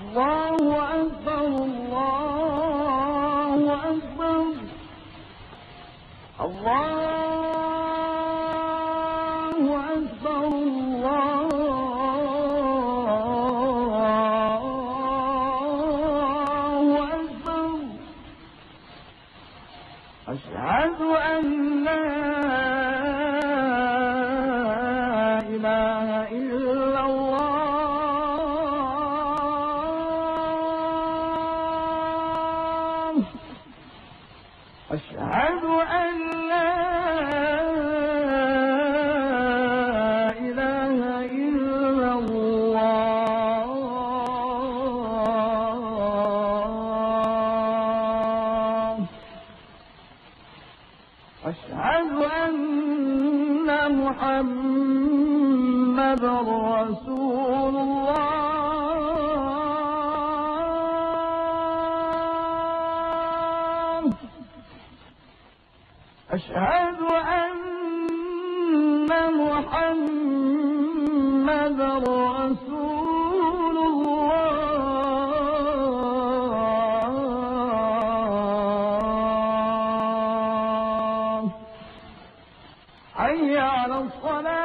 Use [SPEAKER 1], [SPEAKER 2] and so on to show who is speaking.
[SPEAKER 1] الله أكبر الله أكبر الله أكبر الله أكبر أشهد أن لا إله إلا الله أشهد أن لا إله إلا الله أشهد أن محمدًا رسول الله أشهد أن محمدًا رسول الله حي على الصلاة